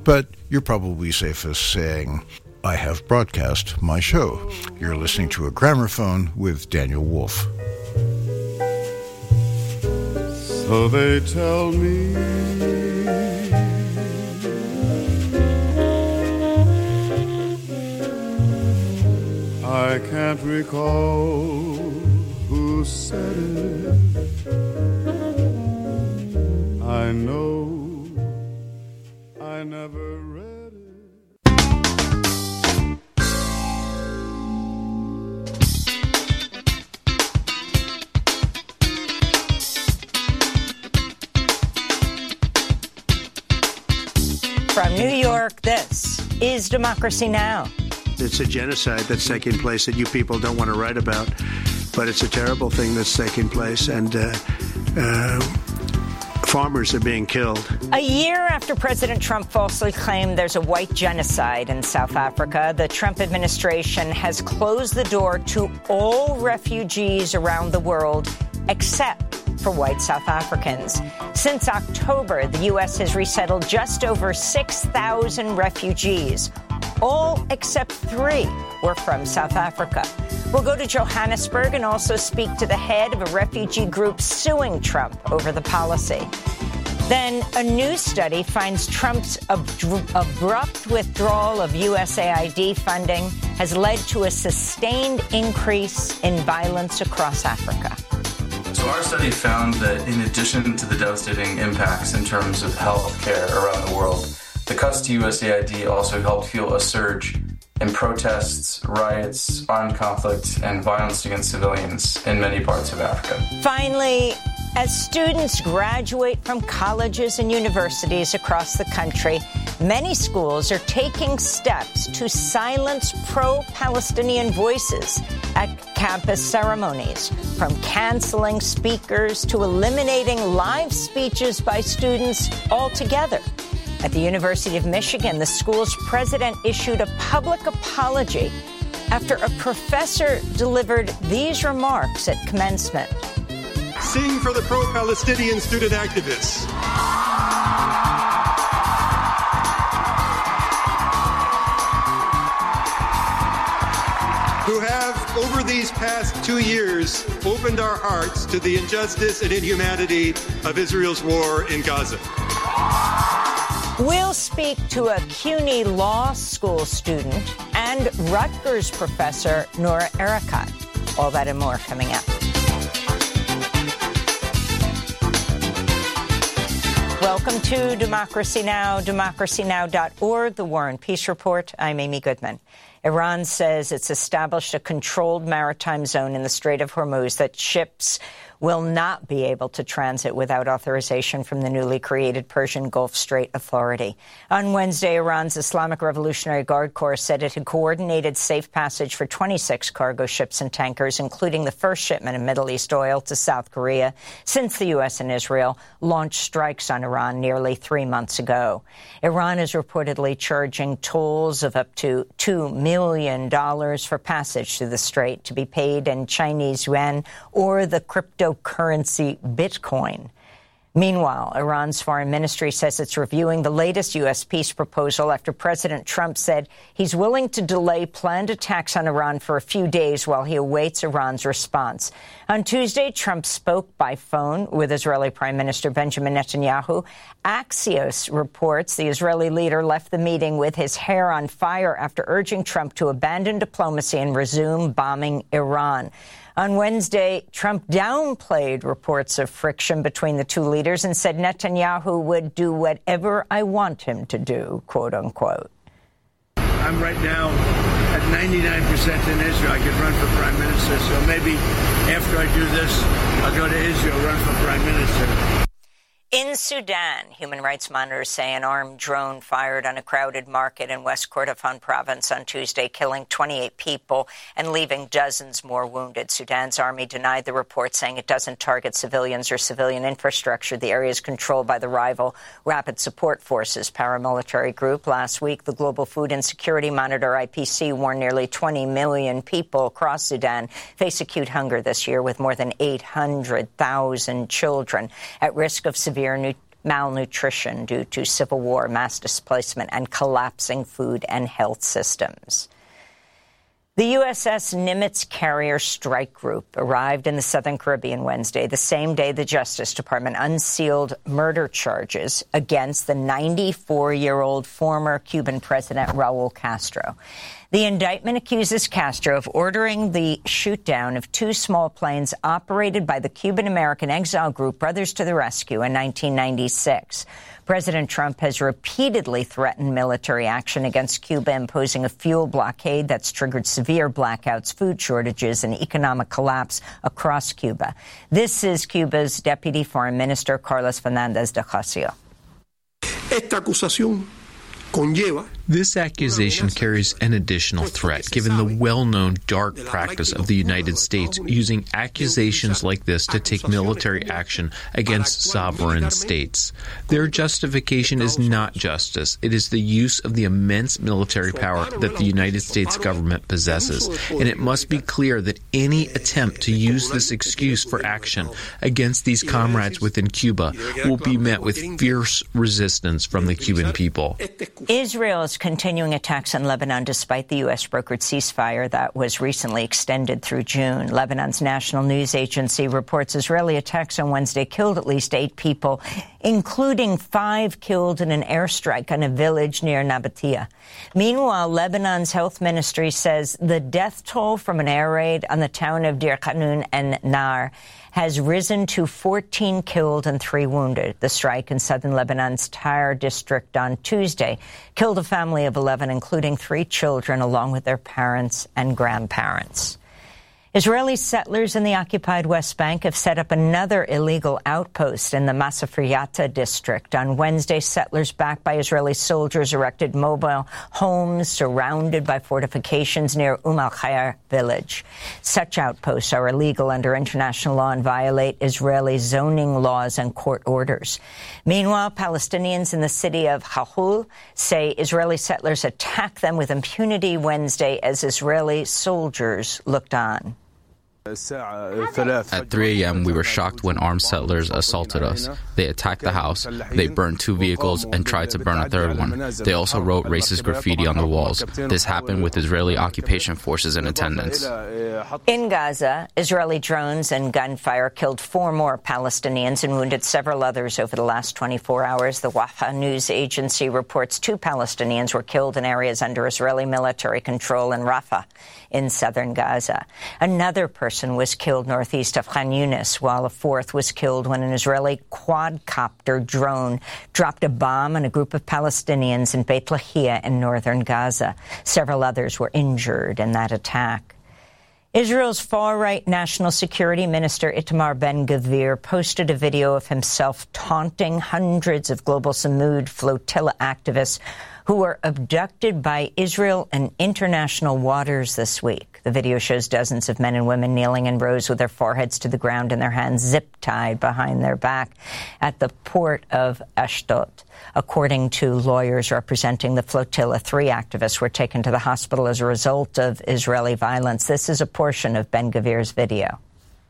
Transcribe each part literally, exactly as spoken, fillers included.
But you're probably safest saying, I have broadcast my show. You're listening to A Gramophone with Daniel Wolf. So they tell me I can't recall who said it. I know I never read it. From New York, this is Democracy Now! It's a genocide that's taking place that you people don't want to write about, but it's a terrible thing that's taking place, and uh, uh, farmers are being killed. A year after President Trump falsely claimed there's a white genocide in South Africa, the Trump administration has closed the door to all refugees around the world except for white South Africans. Since October, the U S has resettled just over six thousand refugees. All except three were from South Africa. We'll go to Johannesburg and also speak to the head of a refugee group suing Trump over the policy. Then a new study finds Trump's ab- abrupt withdrawal of U S A I D funding has led to a sustained increase in violence across Africa. So our study found that in addition to the devastating impacts in terms of health care around the world, the cuts to U S A I D also helped fuel a surge in protests, riots, armed conflict, and violence against civilians in many parts of Africa. Finally, as students graduate from colleges and universities across the country, many schools are taking steps to silence pro-Palestinian voices at campus ceremonies, from canceling speakers to eliminating live speeches by students altogether. At the University of Michigan, the school's president issued a public apology after a professor delivered these remarks at commencement. Sing for the pro-Palestinian student activists. Who have, over these past two years, opened our hearts to the injustice and inhumanity of Israel's war in Gaza. We'll speak to a CUNY Law School student and Rutgers professor Noura Erakat. All that and more coming up. Welcome to Democracy Now!, democracy now dot org, the War and Peace Report. I'm Amy Goodman. Iran says it's established a controlled maritime zone in the Strait of Hormuz that ships will not be able to transit without authorization from the newly created Persian Gulf Strait Authority. On Wednesday, Iran's Islamic Revolutionary Guard Corps said it had coordinated safe passage for twenty-six cargo ships and tankers, including the first shipment of Middle East oil to South Korea since the U S and Israel launched strikes on Iran nearly three months ago. Iran is reportedly charging tolls of up to two million dollars for passage through the strait, to be paid in Chinese yuan or the crypto currency Bitcoin. Meanwhile, Iran's foreign ministry says it's reviewing the latest U S peace proposal after President Trump said he's willing to delay planned attacks on Iran for a few days while he awaits Iran's response. On Tuesday, Trump spoke by phone with Israeli Prime Minister Benjamin Netanyahu. Axios reports the Israeli leader left the meeting with his hair on fire after urging Trump to abandon diplomacy and resume bombing Iran. On Wednesday, Trump downplayed reports of friction between the two leaders and said Netanyahu would do whatever I want him to do, quote unquote. I'm right now at ninety-nine percent in Israel. I could run for prime minister, so maybe after I do this, I'll go to Israel, run for prime minister. In Sudan, human rights monitors say an armed drone fired on a crowded market in West Kordofan province on Tuesday, killing twenty-eight people and leaving dozens more wounded. Sudan's army denied the report, saying it doesn't target civilians or civilian infrastructure. The area is controlled by the rival Rapid Support Forces paramilitary group. Last week, the Global Food Insecurity Monitor, I P C, warned nearly twenty million people across Sudan face acute hunger this year, with more than eight hundred thousand children at risk of severe Severe nu- malnutrition due to civil war, mass displacement, and collapsing food and health systems. The U S S Nimitz carrier strike group arrived in the Southern Caribbean Wednesday, the same day the Justice Department unsealed murder charges against the ninety-four-year-old former Cuban president Raul Castro. The indictment accuses Castro of ordering the shoot-down of two small planes operated by the Cuban-American exile group Brothers to the Rescue in nineteen ninety-six. President Trump has repeatedly threatened military action against Cuba, imposing a fuel blockade that's triggered severe blackouts, food shortages, and economic collapse across Cuba. This is Cuba's Deputy Foreign Minister, Carlos Fernandez de Ocasio. Esta acusación conlleva This accusation carries an additional threat, given the well-known dark practice of the United States using accusations like this to take military action against sovereign states. Their justification is not justice. It is the use of the immense military power that the United States government possesses. And it must be clear that any attempt to use this excuse for action against these comrades within Cuba will be met with fierce resistance from the Cuban people. Israel is continuing attacks on Lebanon despite the U S-brokered ceasefire that was recently extended through June. Lebanon's national news agency reports Israeli attacks on Wednesday killed at least eight people, including five killed in an airstrike on a village near Nabatea. Meanwhile, Lebanon's health ministry says the death toll from an air raid on the town of Deir Khanun and Nar has risen to fourteen killed and three wounded. The strike in southern Lebanon's Tyre district on Tuesday killed a family of eleven, including three children, along with their parents and grandparents. Israeli settlers in the occupied West Bank have set up another illegal outpost in the Masafriyata district. On Wednesday, settlers backed by Israeli soldiers erected mobile homes surrounded by fortifications near Umm al-Khair village. Such outposts are illegal under international law and violate Israeli zoning laws and court orders. Meanwhile, Palestinians in the city of Halhul say Israeli settlers attacked them with impunity Wednesday as Israeli soldiers looked on. At three a.m., we were shocked when armed settlers assaulted us. They attacked the house, they burned two vehicles, and tried to burn a third one. They also wrote racist graffiti on the walls. This happened with Israeli occupation forces in attendance. In Gaza, Israeli drones and gunfire killed four more Palestinians and wounded several others over the last twenty-four hours. The Wafa news agency reports two Palestinians were killed in areas under Israeli military control in Rafah in southern Gaza. Another person was killed northeast of Khan Yunis, while a fourth was killed when an Israeli quadcopter drone dropped a bomb on a group of Palestinians in Beit Lahia in northern Gaza. Several others were injured in that attack. Israel's far-right National Security Minister Itamar Ben-Gvir posted a video of himself taunting hundreds of Global Samud flotilla activists who were abducted by Israel in international waters this week. The video shows dozens of men and women kneeling in rows with their foreheads to the ground and their hands zip-tied behind their back at the port of Ashdod. According to lawyers representing the flotilla, three activists were taken to the hospital as a result of Israeli violence. This is a portion of Ben-Gvir's video.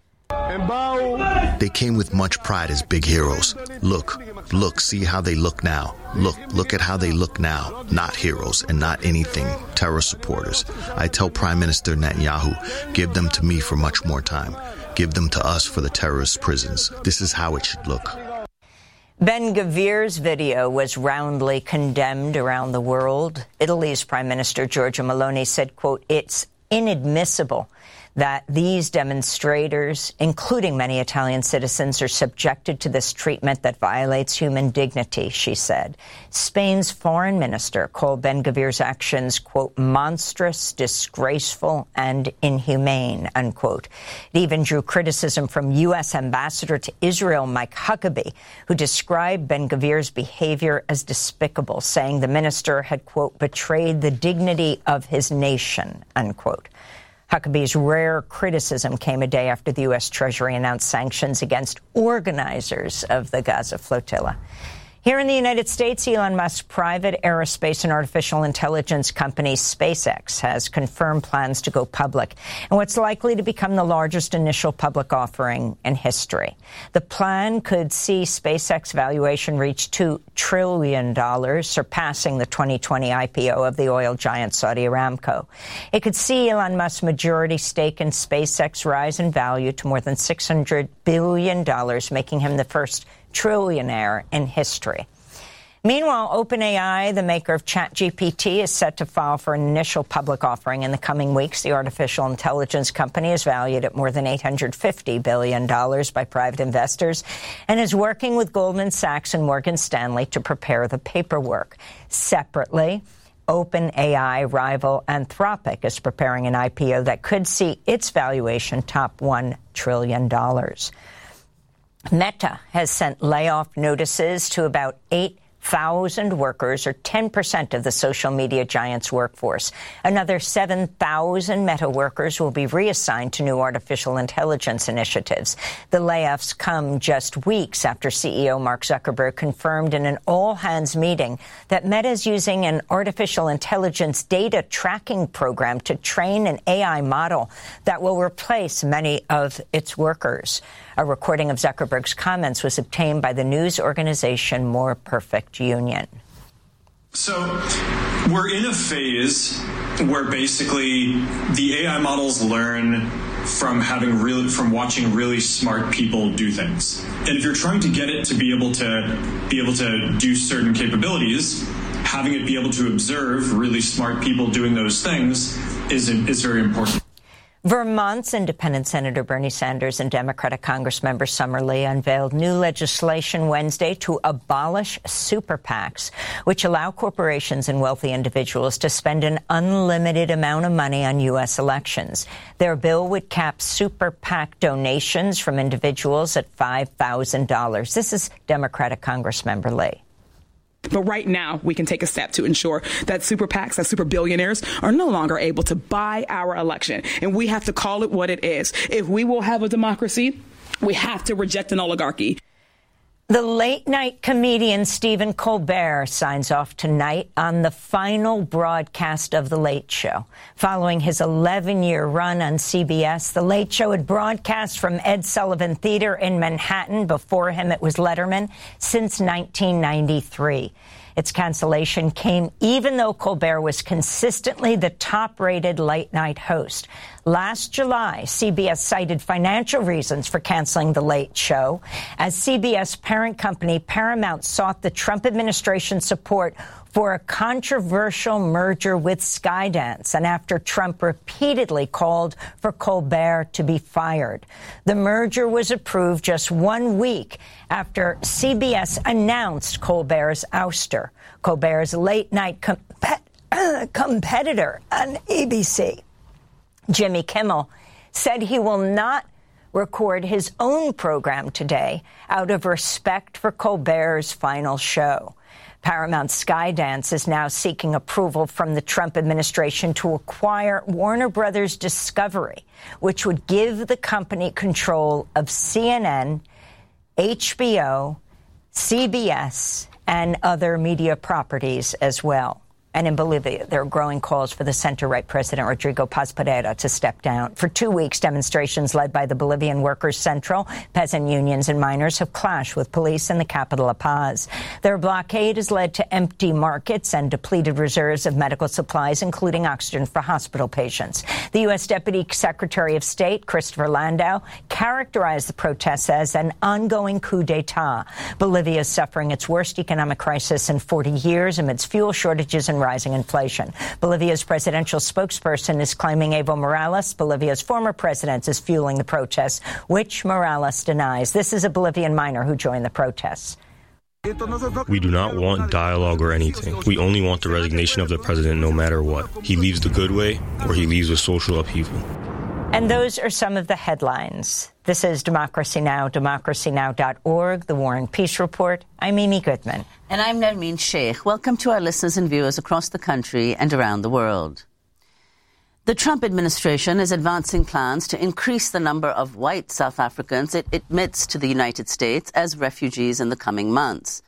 They came with much pride as big heroes. Look, look, see how they look now. Look, look at how they look now. Not heroes and not anything. Terror supporters. I tell Prime Minister Netanyahu, give them to me for much more time. Give them to us for the terrorist prisons. This is how it should look. Ben-Gvir's video was roundly condemned around the world. Italy's Prime Minister Giorgia Meloni said, quote, it's inadmissible that these demonstrators, including many Italian citizens, are subjected to this treatment that violates human dignity, she said. Spain's foreign minister called Ben-Gvir's actions, quote, monstrous, disgraceful, and inhumane, unquote. It even drew criticism from U S Ambassador to Israel, Mike Huckabee, who described Ben-Gvir's behavior as despicable, saying the minister had, quote, betrayed the dignity of his nation, unquote. Huckabee's rare criticism came a day after the U S Treasury announced sanctions against organizers of the Gaza flotilla. Here in the United States, Elon Musk's private aerospace and artificial intelligence company SpaceX has confirmed plans to go public in what's likely to become the largest initial public offering in history. The plan could see SpaceX valuation reach two trillion dollars, surpassing the twenty twenty I P O of the oil giant Saudi Aramco. It could see Elon Musk's majority stake in SpaceX rise in value to more than six hundred billion dollars, making him the first trillionaire in history. Meanwhile, OpenAI, the maker of ChatGPT, is set to file for an initial public offering in the coming weeks. The artificial intelligence company is valued at more than eight hundred fifty billion dollars by private investors and is working with Goldman Sachs and Morgan Stanley to prepare the paperwork. Separately, OpenAI rival Anthropic is preparing an I P O that could see its valuation top one trillion dollars. Meta has sent layoff notices to about eight thousand workers, or ten percent of the social media giant's workforce. Another seven thousand Meta workers will be reassigned to new artificial intelligence initiatives. The layoffs come just weeks after C E O Mark Zuckerberg confirmed in an all-hands meeting that Meta is using an artificial intelligence data tracking program to train an A I model that will replace many of its workers. A recording of Zuckerberg's comments was obtained by the news organization More Perfect Union. So we're in a phase where basically the A I models learn from having really, from watching really smart people do things. And if you're trying to get it to be able to be able to do certain capabilities, having it be able to observe really smart people doing those things is is very important. Vermont's Independent Senator Bernie Sanders and Democratic Congressmember Summer Lee unveiled new legislation Wednesday to abolish super PACs, which allow corporations and wealthy individuals to spend an unlimited amount of money on U S elections. Their bill would cap super PAC donations from individuals at five thousand dollars. This is Democratic Congressmember Lee. But right now, we can take a step to ensure that super PACs, that super billionaires, are no longer able to buy our election. And we have to call it what it is. If we will have a democracy, we have to reject an oligarchy. The late-night comedian Stephen Colbert signs off tonight on the final broadcast of The Late Show. Following his eleven-year run on C B S, The Late Show had broadcast from Ed Sullivan Theater in Manhattan. Before him, it was Letterman, since nineteen ninety-three. Its cancellation came even though Colbert was consistently the top-rated late-night host. Last July, C B S cited financial reasons for canceling The Late Show, as C B S parent company Paramount sought the Trump administration's support for a controversial merger with Skydance, and after Trump repeatedly called for Colbert to be fired. The merger was approved just one week after C B S announced Colbert's ouster, Colbert's late-night com- competitor on A B C. Jimmy Kimmel said he will not record his own program today out of respect for Colbert's final show. Paramount Skydance is now seeking approval from the Trump administration to acquire Warner Brothers Discovery, which would give the company control of C N N, H B O, C B S, and other media properties as well. And in Bolivia, there are growing calls for the center-right President Rodrigo Paz Pereira to step down. For two weeks, demonstrations led by the Bolivian Workers' Central, peasant unions, and miners have clashed with police in the capital, La Paz. Their blockade has led to empty markets and depleted reserves of medical supplies, including oxygen for hospital patients. The U S Deputy Secretary of State, Christopher Landau, characterized the protests as an ongoing coup d'etat. Bolivia is suffering its worst economic crisis in forty years amidst fuel shortages and rising inflation. Bolivia's presidential spokesperson is claiming Evo Morales, Bolivia's former president, is fueling the protests, which Morales denies. This is a Bolivian miner who joined the protests. We do not want dialogue or anything. We only want the resignation of the president no matter what. He leaves the good way or he leaves with social upheaval. And those are some of the headlines. This is Democracy Now!, democracy now dot org, The War and Peace Report. I'm Amy Goodman. And I'm Nermeen Sheikh. Welcome to our listeners and viewers across the country and around the world. The Trump administration is advancing plans to increase the number of white South Africans it admits to the United States as refugees in the coming months.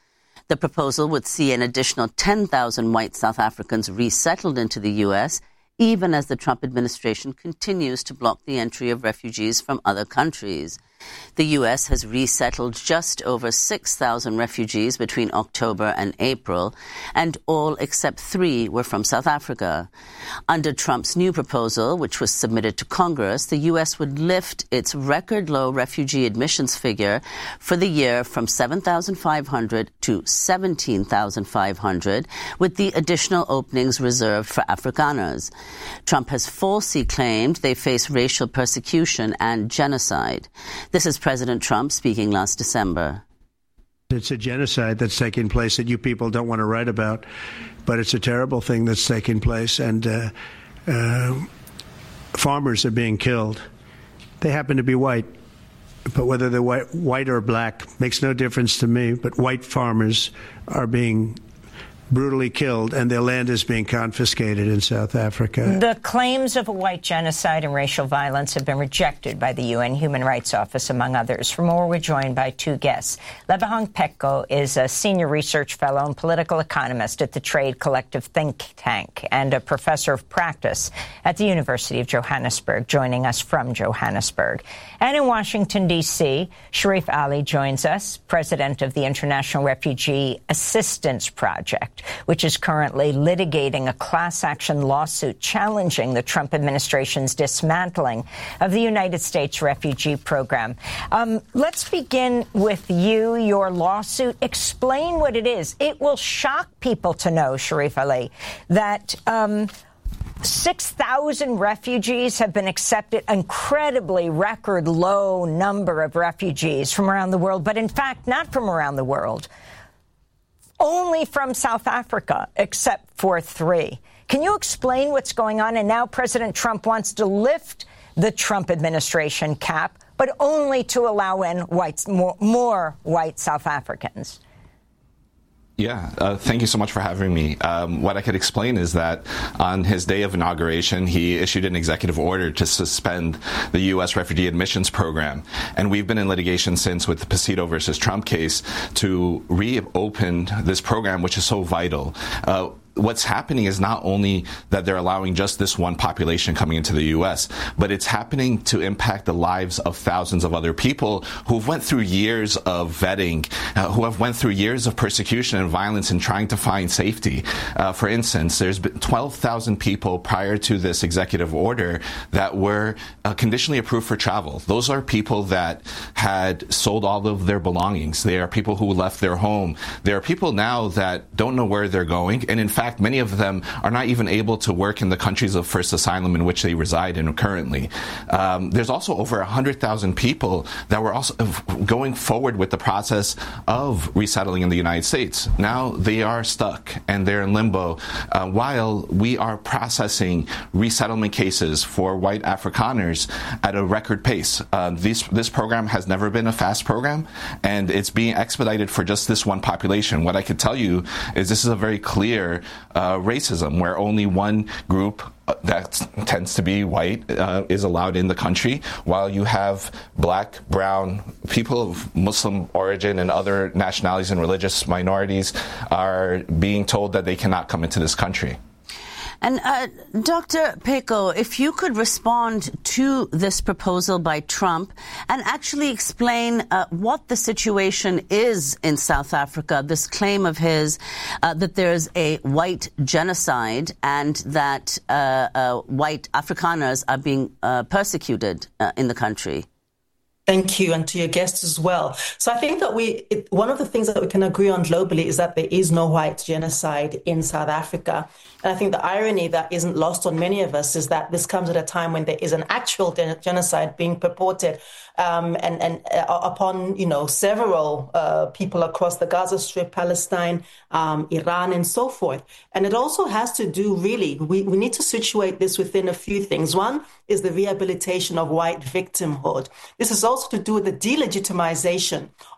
The proposal would see an additional ten thousand white South Africans resettled into the U S, even as the Trump administration continues to block the entry of refugees from other countries. The U S has resettled just over six thousand refugees between October and April, and all except three were from South Africa. Under Trump's new proposal, which was submitted to Congress, the U S would lift its record-low refugee admissions figure for the year from seven thousand five hundred to seventeen thousand five hundred, with the additional openings reserved for Afrikaners. Trump has falsely claimed they face racial persecution and genocide. This is President Trump speaking last December. It's a genocide that's taking place that you people don't want to write about, but it's a terrible thing that's taking place, and uh, uh, farmers are being killed. They happen to be white, but whether they're white, white or black makes no difference to me, but white farmers are being brutally killed, and their land is being confiscated in South Africa. The claims of a white genocide and racial violence have been rejected by the U N Human Rights Office, among others. For more, we're joined by two guests. Lebahang Pheko is a senior research fellow and political economist at the Trade Collective think tank and a professor of practice at the University of Johannesburg, joining us from Johannesburg. And in Washington, D C, Sharif Ali joins us, president of the International Refugee Assistance Project, which is currently litigating a class action lawsuit challenging the Trump administration's dismantling of the United States refugee program. Um, let's begin with you, your lawsuit. Explain what it is. It will shock people to know, Sharif Ali, that um, six thousand refugees have been accepted, incredibly record low number of refugees from around the world, but in fact, not from around the world. Only from South Africa, except for three. Can you explain what's going on? And now President Trump wants to lift the Trump administration cap, but only to allow in whites, more, more white South Africans. Yeah, uh, thank you so much for having me. Um, what I could explain is that on his day of inauguration, he issued an executive order to suspend the U S refugee admissions program. And we've been in litigation since with the Pacito versus Trump case to reopen this program, which is so vital. Uh, What's happening is not only that they're allowing just this one population coming into the U S, but it's happening to impact the lives of thousands of other people who've went through years of vetting, uh, who have went through years of persecution and violence in trying to find safety. Uh, for instance, there's been twelve thousand people prior to this executive order that were uh, conditionally approved for travel. Those are people that had sold all of their belongings. They are people who left their home. There are people now that don't know where they're going, and in fact, fact, many of them are not even able to work in the countries of first asylum in which they reside in currently. Um, there's also over one hundred thousand people that were also going forward with the process of resettling in the United States. Now they are stuck and they're in limbo uh, while we are processing resettlement cases for white Afrikaners at a record pace. Uh, this, this program has never been a fast program, and it's being expedited for just this one population. What I could tell you is this is a very clear Uh, racism, where only one group uh, that tends to be white uh, is allowed in the country, while you have black, brown, people of Muslim origin and other nationalities and religious minorities are being told that they cannot come into this country. And uh, Doctor Pheko, if you could respond to this proposal by Trump and actually explain uh, what the situation is in South Africa, this claim of his uh, that there's a white genocide and that uh, uh, white Afrikaners are being uh, persecuted uh, in the country. Thank you, and to your guests as well. So I think that we, it, one of the things that we can agree on globally is that there is no white genocide in South Africa. And I think the irony that isn't lost on many of us is that this comes at a time when there is an actual genocide being purported um, and, and uh, upon, you know, several uh, people across the Gaza Strip, Palestine, um, Iran, and so forth. And it also has to do, really, we, we need to situate this within a few things. One is the rehabilitation of white victimhood. This is also to do with the delegitimization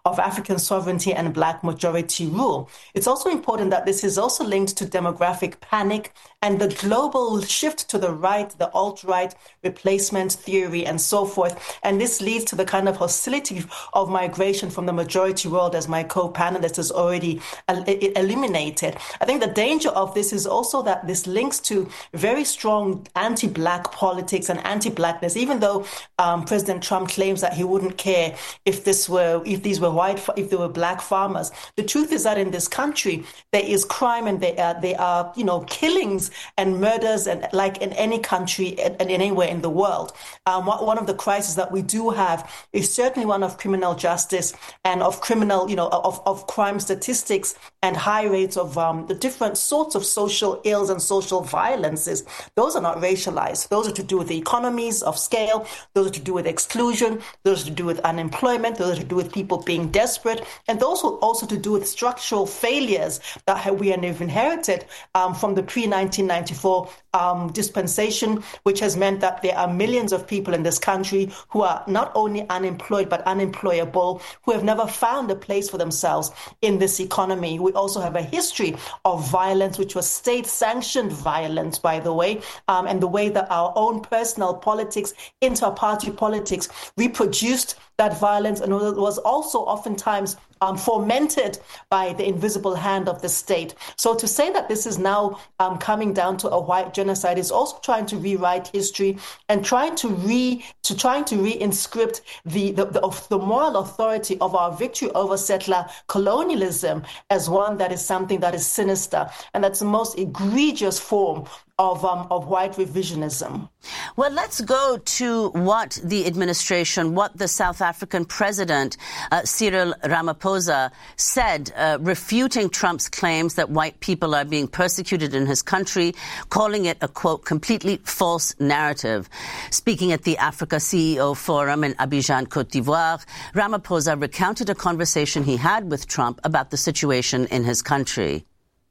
of African sovereignty and black majority rule. It's also important that this is also linked to demographic panic and the global shift to the right, the alt-right replacement theory and so forth. And this leads to the kind of hostility of migration from the majority world, as my co-panelist has already el- eliminated. I think the danger of this is also that this links to very strong anti-black politics and anti-blackness, even though um, President Trump claims that he wouldn't care if this were, if these were white, if they were black farmers. The truth is that in this country, there is crime and there are, there are you know, killings and murders, and like in any country and anywhere in the world. Um, one of the crises that we do have is certainly one of criminal justice and of criminal, you know, of, of crime statistics and high rates of um, the different sorts of social ills and social violences. Those are not racialized. Those are to do with the economies of scale. Those are to do with exclusion. Those are to do with unemployment. Those are to do with people being desperate. And those are also to do with structural failures that we have inherited um, from the pre nineteen ninety-four um, dispensation, which has meant that there are millions of people in this country who are not only unemployed, but unemployable, who have never found a place for themselves in this economy. We also have a history of violence, which was state-sanctioned violence, by the way, um, and the way that our own personal politics, inter-party politics, reproduced that violence, and it was also oftentimes um, fomented by the invisible hand of the state. So to say that this is now um, coming down to a white genocide is also trying to rewrite history and trying to re to trying to reinscript the the, the, of the moral authority of our victory over settler colonialism as one that is something that is sinister, and that's the most egregious form of um, of white revisionism. Well, let's go to what the administration, what the South African president, uh, Cyril Ramaphosa, said, uh, refuting Trump's claims that white people are being persecuted in his country, calling it a, quote, completely false narrative. Speaking at the Africa C E O Forum in Abidjan, Côte d'Ivoire, Ramaphosa recounted a conversation he had with Trump about the situation in his country.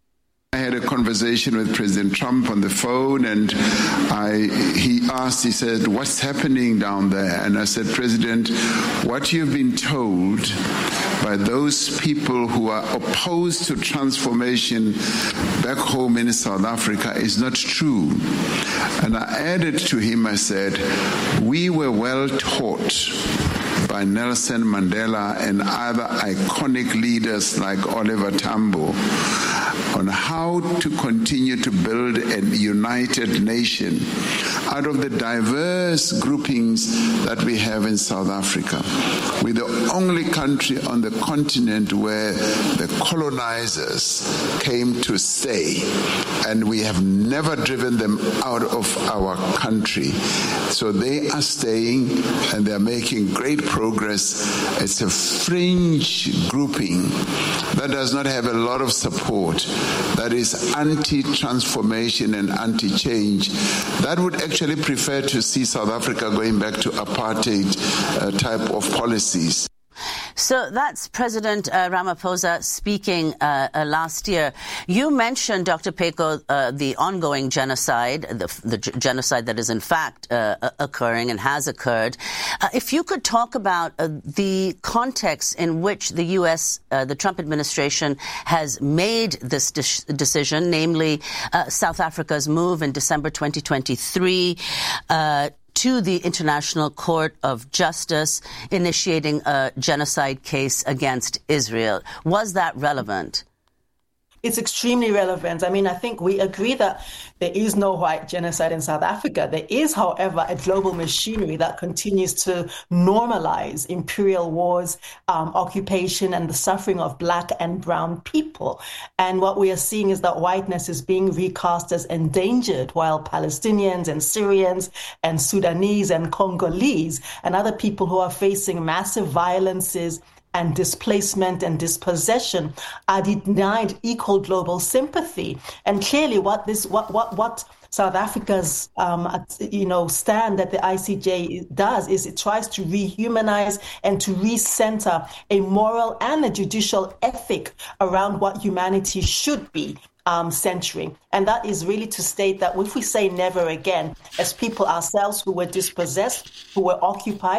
I had a conversation with President Trump on the phone, and I, he asked, he said, what's happening down there? And I said, President, what you've been told by those people who are opposed to transformation back home in South Africa is not true. And I added to him, I said, we were well taught by Nelson Mandela and other iconic leaders like Oliver Tambo on how to continue to build a united nation out of the diverse groupings that we have in South Africa. We're the only country on the continent where the colonizers came to stay, and we have never driven them out of our country. So they are staying, and they're making great progress. It's a fringe grouping that does not have a lot of support, that is anti-transformation and anti-change, that would actually prefer to see South Africa going back to apartheid uh, type of policies. So that's President uh, Ramaphosa speaking uh, uh, last year. You mentioned, Doctor Pheko, uh, the ongoing genocide, the, the g- genocide that is in fact uh, occurring and has occurred. Uh, if you could talk about uh, the context in which the U S, uh, the Trump administration has made this de- decision, namely uh, South Africa's move in December twenty twenty-three uh, to the International Court of Justice, initiating a genocide case against Israel. Was that relevant? It's extremely relevant. I mean, I think we agree that there is no white genocide in South Africa. There is, however, a global machinery that continues to normalize imperial wars, um, occupation, and the suffering of black and brown people. And what we are seeing is that whiteness is being recast as endangered, while Palestinians and Syrians and Sudanese and Congolese and other people who are facing massive violences and displacement and dispossession are denied equal global sympathy. And clearly what this, what, what, what South Africa's, um, you know, stand that the I C J does is it tries to rehumanize and to recenter a moral and a judicial ethic around what humanity should be um, centering. And that is really to state that if we say never again, as people ourselves who were dispossessed, who were occupied,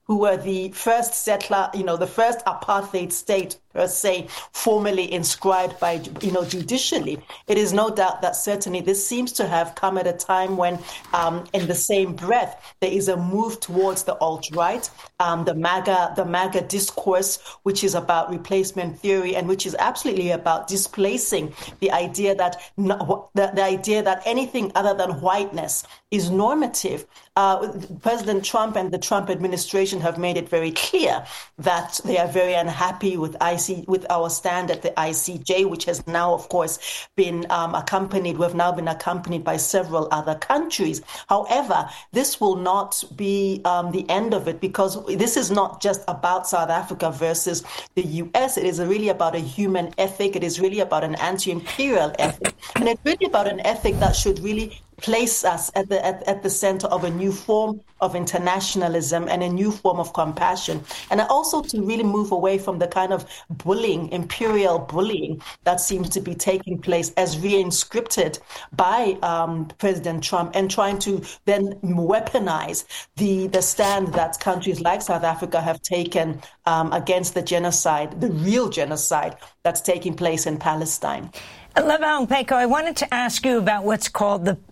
who were the first settler, you know, the first apartheid state per se, formally inscribed by, you know, judicially. It is no doubt that certainly this seems to have come at a time when, um, in the same breath, there is a move towards the alt-right, um, the MAGA, the MAGA discourse, which is about replacement theory and which is absolutely about displacing the idea that no, the, the idea that anything other than whiteness is normative. Uh, President Trump and the Trump administration have made it very clear that they are very unhappy with I C, with our stand at the I C J, which has now, of course, been um, accompanied. We've now been accompanied by several other countries. However, this will not be um, the end of it, because this is not just about South Africa versus the U S. It is really about a human ethic. It is really about an anti-imperial ethic, and it's really about an ethic that should really place us at the at, at the center of a new form of internationalism and a new form of compassion, and also to really move away from the kind of bullying, imperial bullying that seems to be taking place as reinscripted by um, President Trump, and trying to then weaponize the the stand that countries like South Africa have taken um, against the genocide, the real genocide that's taking place in Palestine. Leva Mpeko, I wanted to ask you about what's called the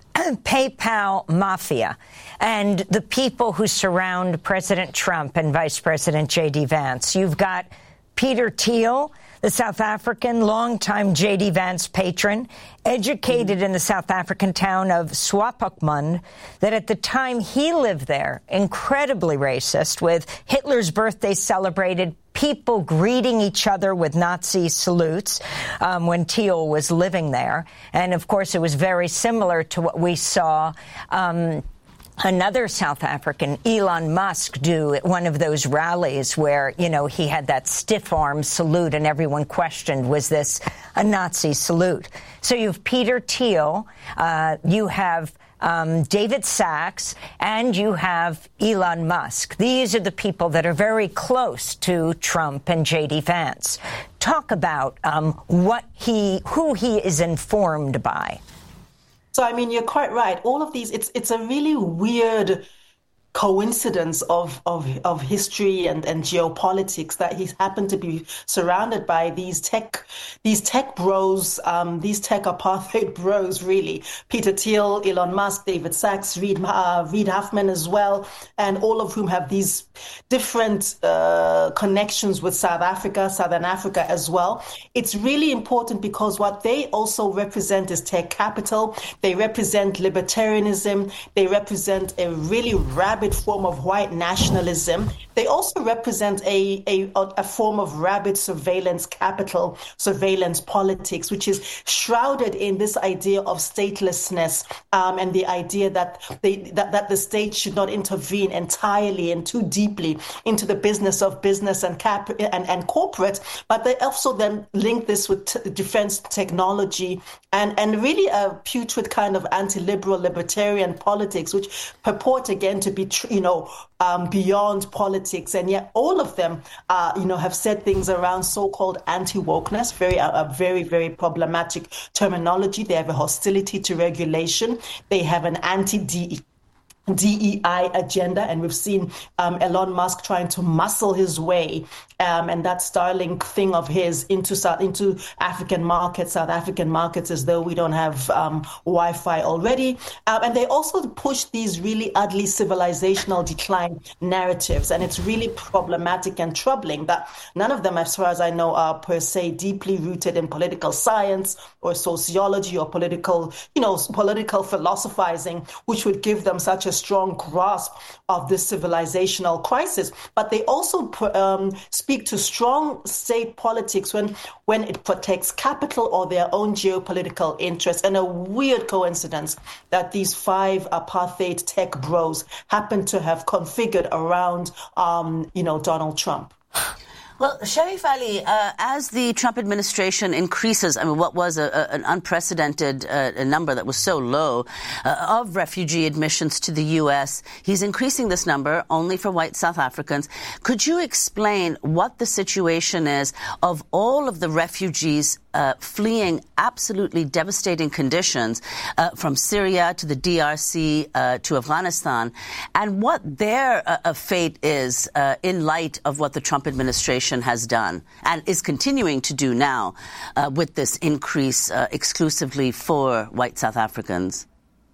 PayPal mafia and the people who surround President Trump and Vice President J D Vance. You've got Peter Thiel, the South African longtime J D Vance patron, educated in the South African town of Swakopmund, that at the time he lived there, incredibly racist, with Hitler's birthday celebrated, people greeting each other with Nazi salutes um, when Thiel was living there. And, of course, it was very similar to what we saw um, another South African, Elon Musk, do at one of those rallies where, you know, he had that stiff-arm salute and everyone questioned, was this a Nazi salute? So you have Peter Thiel, uh, you have Um, David Sachs, and you have Elon Musk. These are the people that are very close to Trump and J D Vance. Talk about um, what he, who he is informed by. So, I mean, you're quite right. All of these, it's it's a really weird coincidence of of of history and and geopolitics that he's happened to be surrounded by these tech these tech bros, um, these tech apartheid bros, really. Peter Thiel, Elon Musk, David Sachs, Reid uh, Reid Hoffman as well, and all of whom have these different uh, connections with South Africa, Southern Africa as well. It's really important because what they also represent is tech capital. They represent libertarianism. They represent a really rabid form of white nationalism. They also represent a, a, a form of rabid surveillance capital, surveillance politics, which is shrouded in this idea of statelessness um, and the idea that, they, that that the state should not intervene entirely and too deeply into the business of business and cap and, and corporate. But they also then link this with t- defense technology and, and really a putrid kind of anti-liberal libertarian politics, which purport again to be you know, um, beyond politics. And yet all of them, uh, you know, have said things around so-called anti-wokeness, very, a uh, very, very problematic terminology. They have a hostility to regulation. They have an anti-D E I agenda, and we've seen um, Elon Musk trying to muscle his way um, and that Starlink thing of his into South, into African markets, South African markets, as though we don't have um, Wi-Fi already. Um, and they also push these really ugly civilizational decline narratives, and it's really problematic and troubling that none of them, as far as I know, are per se deeply rooted in political science or sociology or political, you know, political philosophizing, which would give them such a strong grasp of this civilizational crisis. But they also um, speak to strong state politics when when it protects capital or their own geopolitical interests. And a weird coincidence that these five apartheid tech bros happen to have configured around, um, you know, Donald Trump. Well, Sherif Ali, uh, as the Trump administration increases, I mean, what was a, a, an unprecedented uh, a number that was so low uh, of refugee admissions to the U S, he's increasing this number only for white South Africans. Could you explain what the situation is of all of the refugees uh, fleeing absolutely devastating conditions uh, from Syria to the D R C uh, to Afghanistan, and what their uh, fate is uh, in light of what the Trump administration has done and is continuing to do now uh, with this increase uh, exclusively for white South Africans.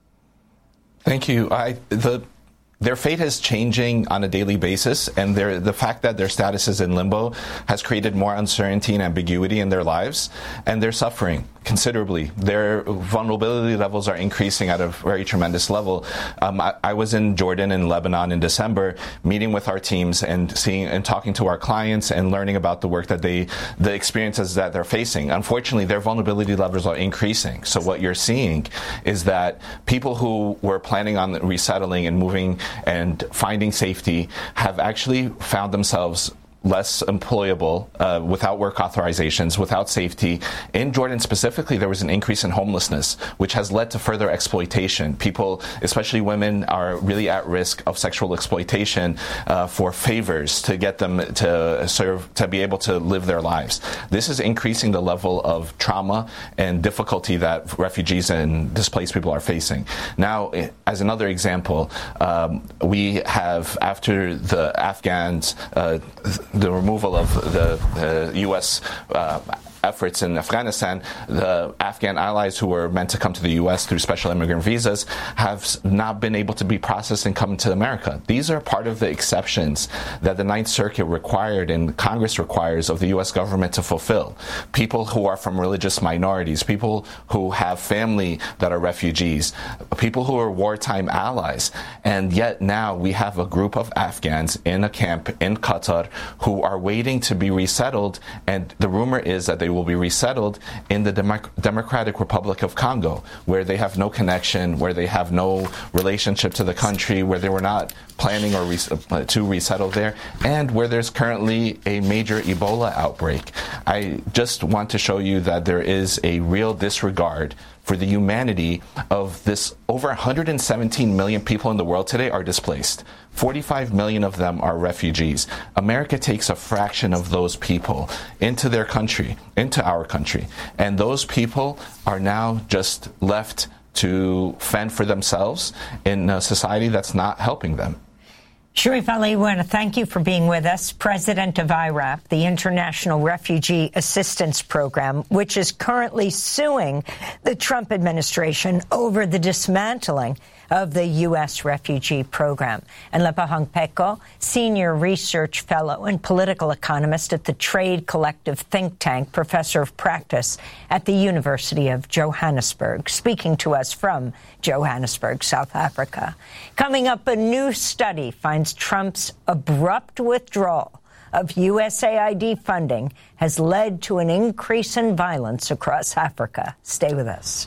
Thank you. I, the, their fate is changing on a daily basis, and the fact that their status is in limbo has created more uncertainty and ambiguity in their lives, and they're suffering considerably. Their vulnerability levels are increasing at a very tremendous level. Um, I, I was in Jordan and Lebanon in December, meeting with our teams and seeing and talking to our clients and learning about the work that they, the experiences that they're facing. Unfortunately, their vulnerability levels are increasing. So what you're seeing is that people who were planning on resettling and moving and finding safety have actually found themselves less employable, uh, without work authorizations, without safety. In Jordan specifically, there was an increase in homelessness, which has led to further exploitation. People, especially women, are really at risk of sexual exploitation uh, for favors to get them to serve, to be able to live their lives. This is increasing the level of trauma and difficulty that refugees and displaced people are facing. Now, as another example, um, we have, after the Afghans, uh, the removal of the, the U S uh, efforts in Afghanistan, the Afghan allies who were meant to come to the U S through special immigrant visas have not been able to be processed and come to America. These are part of the exceptions that the Ninth Circuit required and Congress requires of the U S government to fulfill. People who are from religious minorities, people who have family that are refugees, people who are wartime allies. And yet now we have a group of Afghans in a camp in Qatar who are waiting to be resettled, and the rumor is that they will be resettled in the Demo- Democratic Republic of Congo, where they have no connection, where they have no relationship to the country, where they were not planning or re- to resettle there, and where there's currently a major Ebola outbreak. I just want to show you that there is a real disregard for the humanity of this. Over one hundred seventeen million people in the world today are displaced. forty-five million of them are refugees. America takes a fraction of those people into their country, into our country. And those people are now just left to fend for themselves in a society that's not helping them. Sharif Ali, we want to thank you for being with us, president of I R A P, the International Refugee Assistance Program, which is currently suing the Trump administration over the dismantling of the U S refugee program. And Lepahang Peko, senior research fellow and political economist at the Trade Collective think tank, professor of practice at the University of Johannesburg, speaking to us from Johannesburg, South Africa. Coming up, a new study finds Trump's abrupt withdrawal of U S A I D funding has led to an increase in violence across Africa. Stay with us.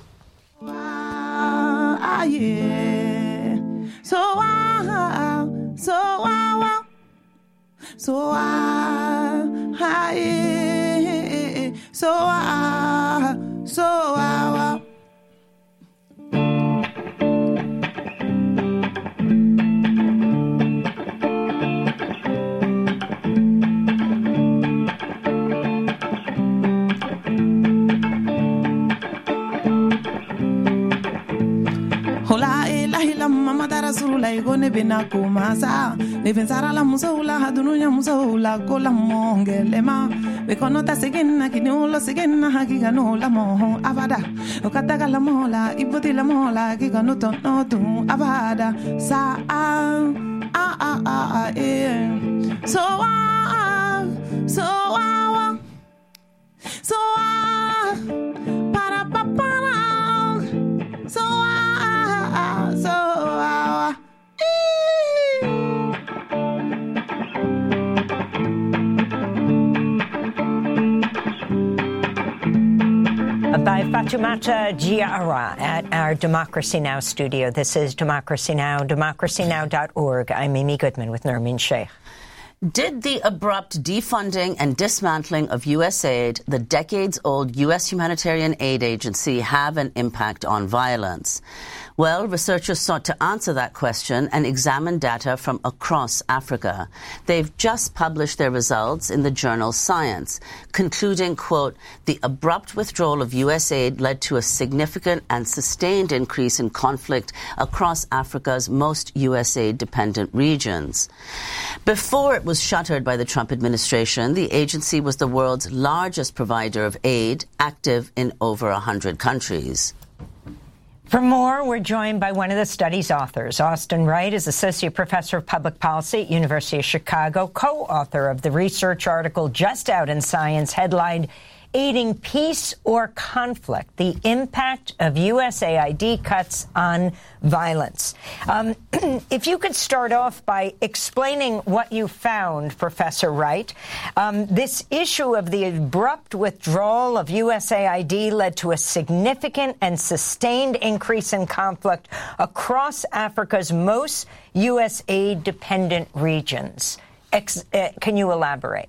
Ah, yeah. So ah, so ah, so ah, ah, yeah. So ah, so ah. Rasulullah gone bina kumasa nevensara la musoula hadununya musoula gola mongelema be konota segena kinulo segena hagiga no la mo avada okataga la mola iboti la mola giga no to no tu avada sa ah ah ah ah eh so ah so ah so ah para pa para so ah so ah by Fatoumata Diarra at our Democracy Now! Studio. This is Democracy Now!, democracy now dot org. I'm Amy Goodman with Nermeen Sheikh. Did the abrupt defunding and dismantling of U S aid, the decades-old U S humanitarian aid agency, have an impact on violence? Well, researchers sought to answer that question and examine data from across Africa. They've just published their results in the journal Science, concluding, quote, the abrupt withdrawal of U S aid led to a significant and sustained increase in conflict across Africa's most U S aid-dependent regions. Before it was shuttered by the Trump administration, the agency was the world's largest provider of aid, active in over one hundred countries. For more, we're joined by one of the study's authors. Austin Wright is Associate Professor of Public Policy at University of Chicago, co-author of the research article just out in Science headlined Aiding Peace or Conflict, the Impact of U S A I D Cuts on Violence. Um, if you could start off by explaining what you found, Professor Wright. Um, this issue of the abrupt withdrawal of U S A I D led to a significant and sustained increase in conflict across Africa's most U S aid-dependent regions. Ex- uh, can you elaborate?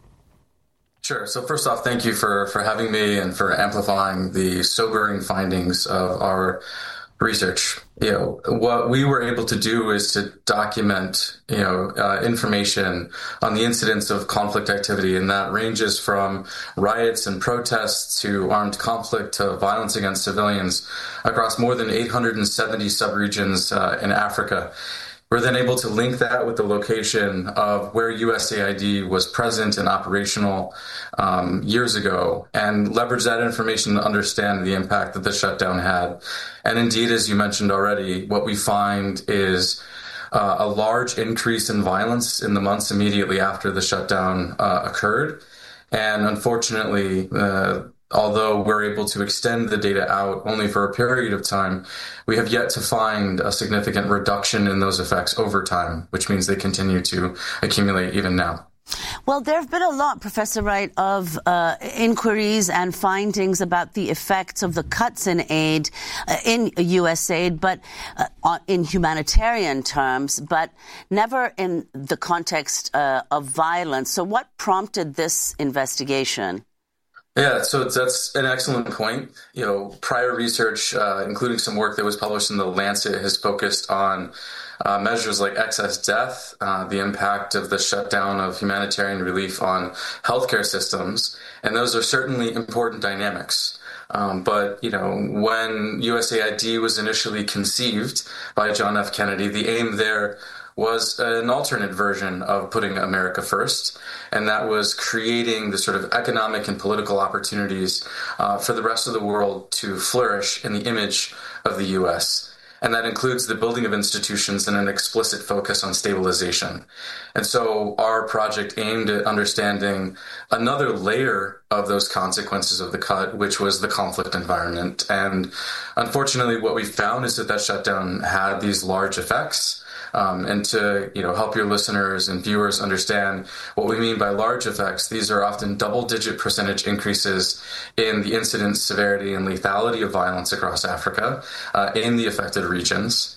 Sure. So first off, thank you for, for having me and for amplifying the sobering findings of our research. You know, what we were able to do is to document, you know, uh, information on the incidence of conflict activity, and that ranges from riots and protests to armed conflict to violence against civilians across more than eight hundred seventy subregions uh, in Africa. We're then able to link that with the location of where U S A I D was present and operational um, years ago, and leverage that information to understand the impact that the shutdown had. And indeed, as you mentioned already, what we find is uh, a large increase in violence in the months immediately after the shutdown uh, occurred. And unfortunately, uh, although we're able to extend the data out only for a period of time, we have yet to find a significant reduction in those effects over time, which means they continue to accumulate even now. Well, there have been a lot, Professor Wright, of uh, inquiries and findings about the effects of the cuts in aid, uh, in U S aid, but uh, in humanitarian terms, but never in the context uh, of violence. So what prompted this investigation? Yeah, so that's an excellent point. You know, prior research, uh, including some work that was published in The Lancet, has focused on uh, measures like excess death, uh, the impact of the shutdown of humanitarian relief on healthcare systems, and those are certainly important dynamics. Um, but, you know, when U S A I D was initially conceived by John F. Kennedy, the aim there was an alternate version of putting America first, and that was creating the sort of economic and political opportunities uh, for the rest of the world to flourish in the image of the U S. And that includes the building of institutions and an explicit focus on stabilization. And so our project aimed at understanding another layer of those consequences of the cut, which was the conflict environment. And unfortunately, what we found is that that shutdown had these large effects. Um, and to, you know, help your listeners and viewers understand what we mean by large effects, these are often double-digit percentage increases in the incidence, severity, and lethality of violence across Africa uh, in the affected regions.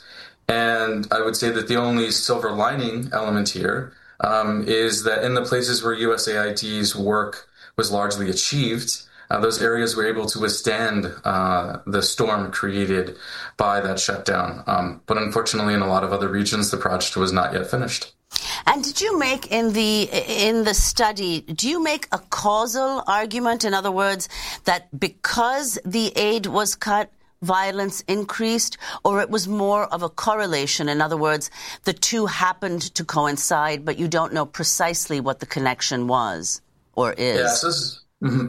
And I would say that the only silver lining element here um, is that in the places where U S A I D's work was largely achieved, Uh, those areas were able to withstand uh, the storm created by that shutdown. Um, but unfortunately, in a lot of other regions, the project was not yet finished. And did you make in the in the study, do you make a causal argument? In other words, that because the aid was cut, violence increased, or it was more of a correlation? In other words, the two happened to coincide, but you don't know precisely what the connection was or is. Yes, this is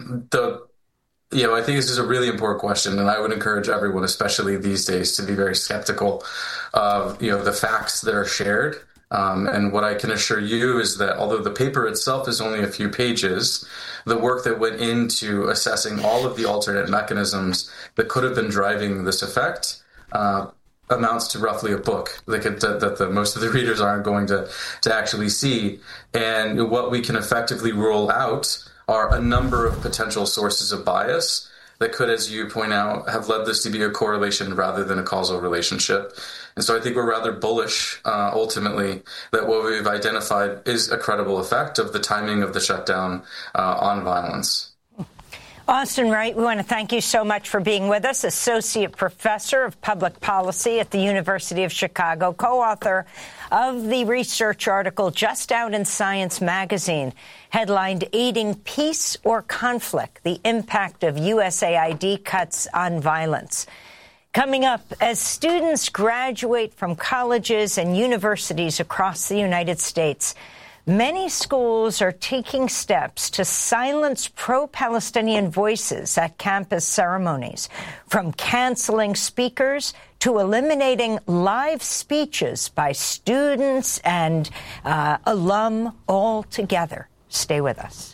the You know, I think this is a really important question, and I would encourage everyone, especially these days, to be very skeptical of, you know, the facts that are shared. Um, and what I can assure you is that although the paper itself is only a few pages, the work that went into assessing all of the alternate mechanisms that could have been driving this effect uh, amounts to roughly a book that, could, that, that the, most of the readers aren't going to, to actually see. And what we can effectively rule out are a number of potential sources of bias that could, as you point out, have led this to be a correlation rather than a causal relationship. And so I think we're rather bullish, uh, ultimately, that what we've identified is a credible effect of the timing of the shutdown uh, on violence. Austin Wright, we want to thank you so much for being with us, Associate Professor of Public Policy at the University of Chicago, co-author of the research article just out in Science magazine, headlined Aiding Peace or Conflict, the Impact of U S A I D Cuts on Violence. Coming up, as students graduate from colleges and universities across the United States, many schools are taking steps to silence pro-Palestinian voices at campus ceremonies, from canceling speakers to eliminating live speeches by students and uh, alum altogether. Stay with us.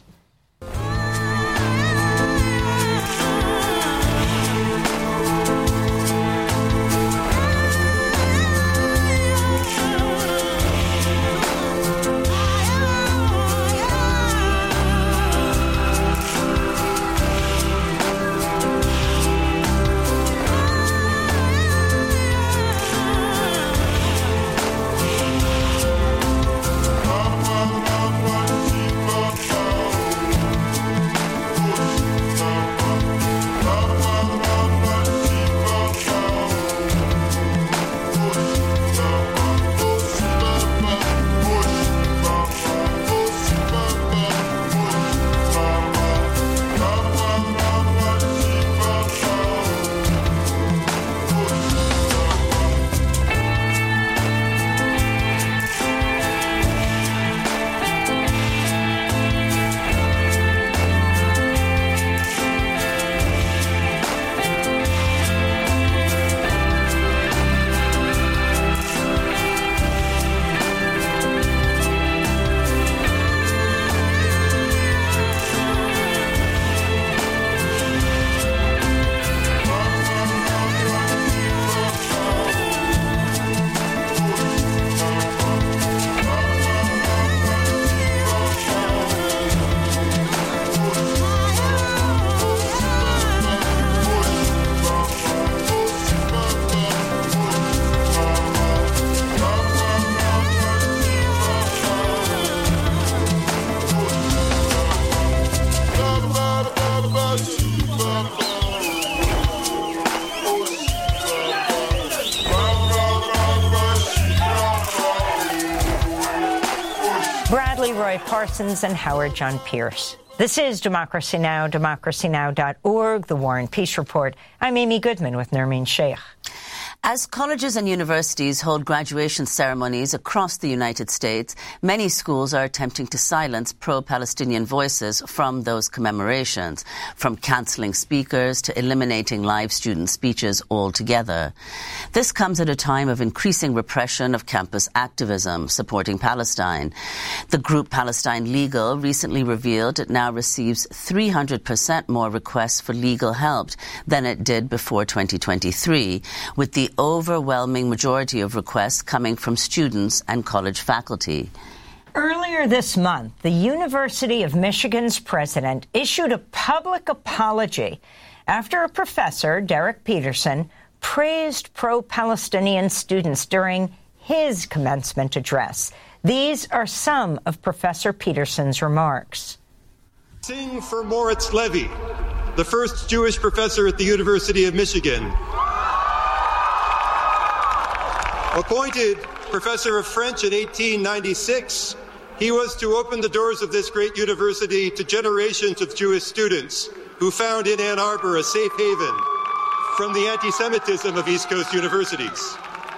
Roy Parsons and Howard John Pierce. This is Democracy Now!, democracy now dot org, The War and Peace Report. I'm Amy Goodman with Nermeen Sheikh. As colleges and universities hold graduation ceremonies across the United States, many schools are attempting to silence pro-Palestinian voices from those commemorations, from cancelling speakers to eliminating live student speeches altogether. This comes at a time of increasing repression of campus activism supporting Palestine. The group Palestine Legal recently revealed it now receives three hundred percent more requests for legal help than it did before twenty twenty-three, with the overwhelming majority of requests coming from students and college faculty. Earlier this month, the University of Michigan's president issued a public apology after a professor, Derek Peterson, praised pro-Palestinian students during his commencement address. These are some of Professor Peterson's remarks. Sing for Moritz Levy, the first Jewish professor at the University of Michigan. Appointed professor of French in eighteen ninety-six, he was to open the doors of this great university to generations of Jewish students who found in Ann Arbor a safe haven from the anti-Semitism of East Coast universities.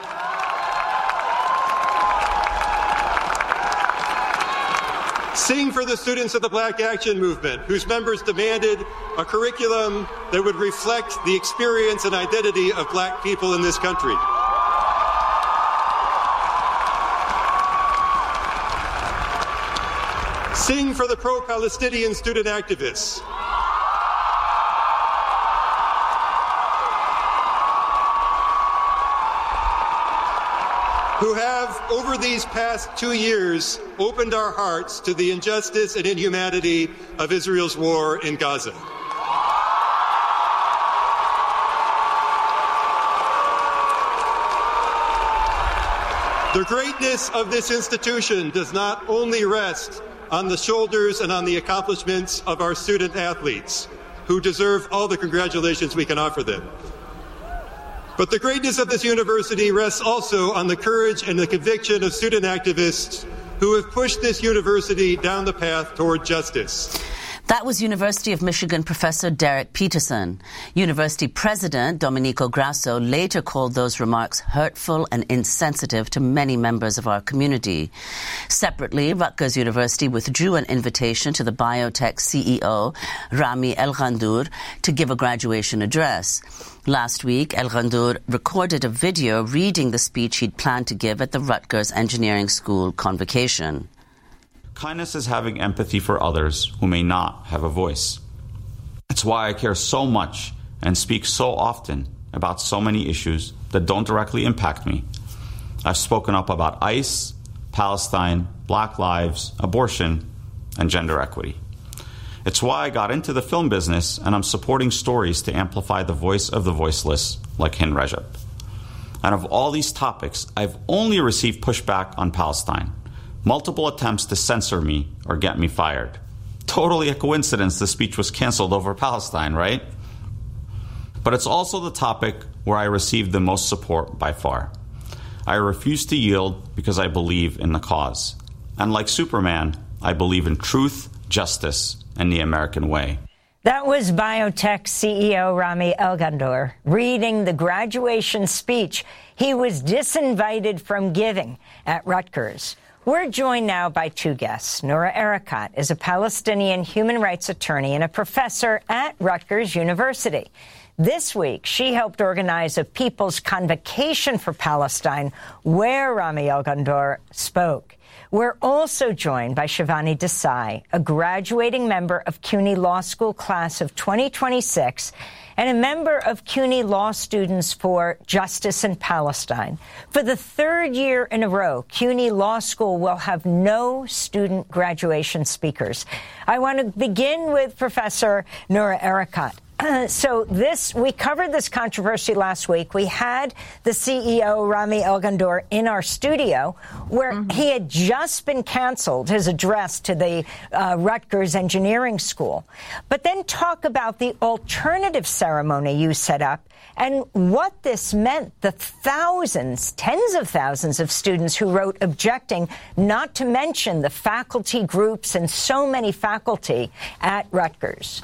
Sing for the students of the Black Action Movement, whose members demanded a curriculum that would reflect the experience and identity of black people in this country. Sing for the pro-Palestinian student activists. Who have, over these past two years, opened our hearts to the injustice and inhumanity of Israel's war in Gaza. The greatness of this institution does not only rest on the shoulders and on the accomplishments of our student athletes. who deserve all the congratulations we can offer them. But the greatness of this university rests also on the courage and the conviction of student activists who have pushed this university down the path toward justice. That was University of Michigan professor Derek Peterson. University president Domenico Grasso later called those remarks hurtful and insensitive to many members of our community. Separately, Rutgers University withdrew an invitation to the biotech C E O, Rami Elghandour, to give a graduation address. Last week, Elghandour recorded a video reading the speech he'd planned to give at the Rutgers Engineering School convocation. Kindness is having empathy for others who may not have a voice. It's why I care so much and speak so often about so many issues that don't directly impact me. I've spoken up about ICE, Palestine, Black lives, abortion, and gender equity. It's why I got into the film business, and I'm supporting stories to amplify the voice of the voiceless, like Hind Rajab. And of all these topics, I've only received pushback on Palestine. Multiple attempts to censor me or get me fired. Totally a coincidence the speech was canceled over Palestine, right? But it's also the topic where I received the most support by far. I refuse to yield because I believe in the cause. And like Superman, I believe in truth, justice, and the American way. That was biotech C E O Rami Elghandour reading the graduation speech he was disinvited from giving at Rutgers. We're joined now by two guests. Noura Erakat is a Palestinian human rights attorney and a professor at Rutgers University. This week, she helped organize a People's Convocation for Palestine, where Rami Elghandour spoke. We're also joined by Shivani Desai, a graduating member of CUNY Law School class of twenty twenty-six and a member of CUNY Law Students for Justice in Palestine. For the third year in a row, CUNY Law School will have no student graduation speakers. I want to begin with Professor Noura Erakat. Uh, so this, we covered this controversy last week. We had the C E O, Rami Elghandour, in our studio, where mm-hmm. he had just been canceled, his address to the uh, Rutgers Engineering School. But then talk about the alternative ceremony you set up and what this meant, the thousands, tens of thousands of students who wrote objecting, not to mention the faculty groups and so many faculty at Rutgers.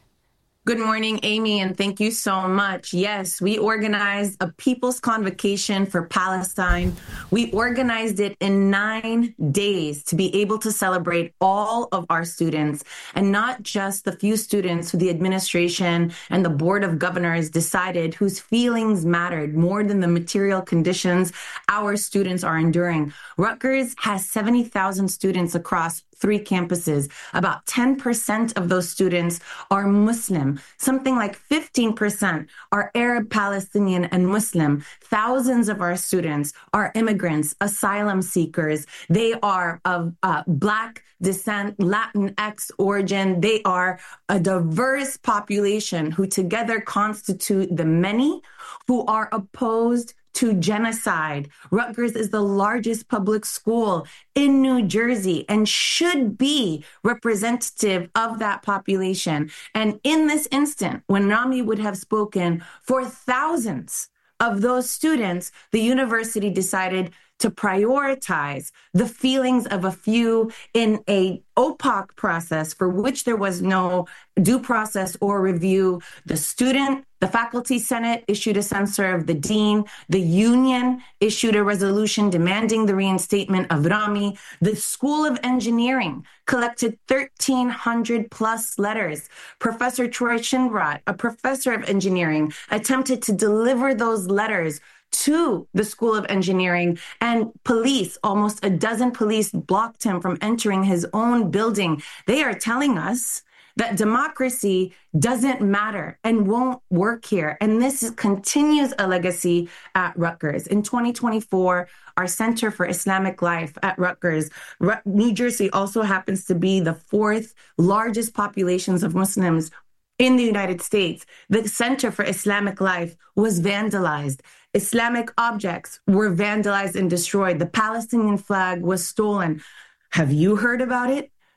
Good morning, Amy, and thank you so much. Yes, we organized a People's Convocation for Palestine. We organized it in nine days to be able to celebrate all of our students and not just the few students who the administration and the Board of Governors decided whose feelings mattered more than the material conditions our students are enduring. Rutgers has seventy thousand students across three campuses. About ten percent of those students are Muslim. Something like fifteen percent are Arab, Palestinian, and Muslim. Thousands of our students are immigrants, asylum seekers. They are of uh, Black descent, Latinx origin. They are a diverse population who together constitute the many who are opposed to genocide. Rutgers is the largest public school in New Jersey and should be representative of that population. And in this instant, when Rami would have spoken for thousands of those students, the university decided to prioritize the feelings of a few in a O P O C process for which there was no due process or review. The student, the faculty senate issued a censure of the dean. The union issued a resolution demanding the reinstatement of Rami. The School of Engineering collected thirteen hundred plus letters. Professor Troy Schindrat, a professor of engineering, attempted to deliver those letters to the School of Engineering, and police, almost a dozen police, blocked him from entering his own building. They are telling us that democracy doesn't matter and won't work here. And this is, continues a legacy at Rutgers. In twenty twenty-four, our Center for Islamic Life at Rutgers, New Jersey also happens to be the fourth largest populations of Muslims in the United States. The Center for Islamic Life was vandalized. Islamic objects were vandalized and destroyed. The Palestinian flag was stolen. Have you heard about it?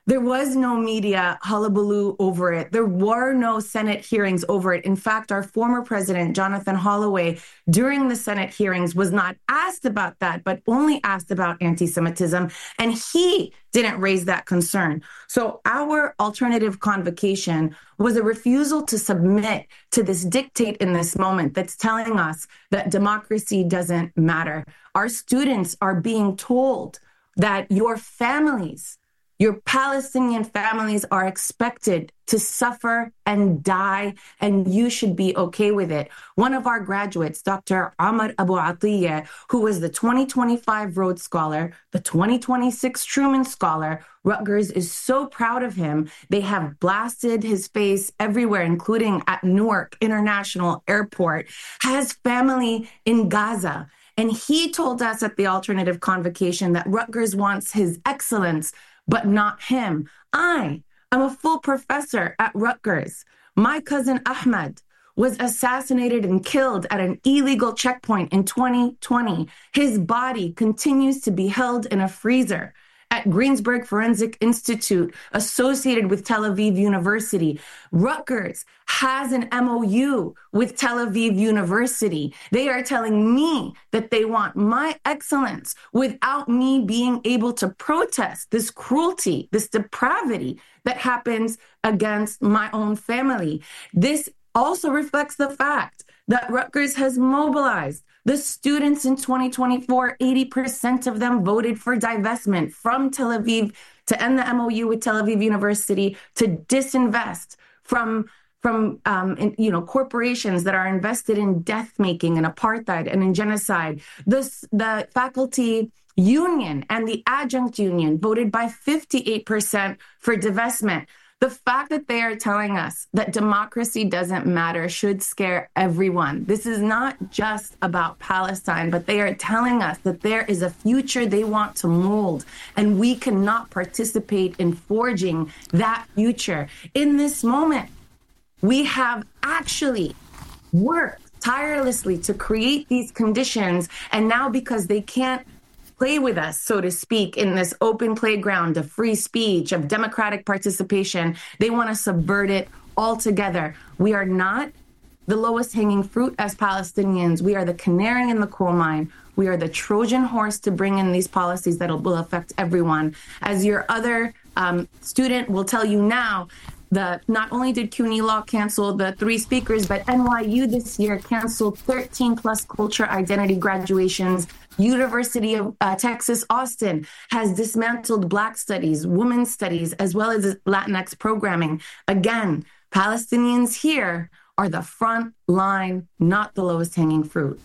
There was no media hullabaloo over it. There were no Senate hearings over it. In fact, our former president, Jonathan Holloway, during the Senate hearings was not asked about that, but only asked about anti-Semitism. And he didn't raise that concern. So our alternative convocation was a refusal to submit to this dictate in this moment that's telling us that democracy doesn't matter. Our students are being told that your families, your Palestinian families are expected to suffer and die, and you should be okay with it. One of our graduates, Doctor Amar Abu Atiyah, who was the twenty twenty-five Rhodes Scholar, the twenty twenty-six Truman Scholar, Rutgers is so proud of him. They have blasted his face everywhere, including at Newark International Airport, has family in Gaza. And he told us at the alternative convocation that Rutgers wants his excellence, but not him. I am a full professor at Rutgers. My cousin Ahmed was assassinated and killed at an illegal checkpoint in twenty twenty. His body continues to be held in a freezer at Greensburg Forensic Institute associated with Tel Aviv University. Rutgers has an M O U with Tel Aviv University. They are telling me that they want my excellence without me being able to protest this cruelty, this depravity that happens against my own family. This also reflects the fact that Rutgers has mobilized the students in twenty twenty-four. eighty percent of them voted for divestment from Tel Aviv, to end the M O U with Tel Aviv University, to disinvest from from um, in, you know corporations that are invested in death making and apartheid and in genocide. This, the faculty union and the adjunct union voted by fifty-eight percent for divestment. The fact that they are telling us that democracy doesn't matter should scare everyone. This is not just about Palestine, but they are telling us that there is a future they want to mold, and we cannot participate in forging that future. In this moment, we have actually worked tirelessly to create these conditions, and now because they can't play with us, so to speak, in this open playground of free speech, of democratic participation, they want to subvert it altogether. We are not the lowest hanging fruit as Palestinians. We are the canary in the coal mine. We are the Trojan horse to bring in these policies that will affect everyone. As your other um, student will tell you now, the not only did CUNY Law cancel the three speakers, but N Y U this year canceled thirteen plus culture identity graduations. University of uh, Texas, Austin has dismantled Black studies, women's studies, as well as Latinx programming. Again, Palestinians here are the front line, not the lowest hanging fruit.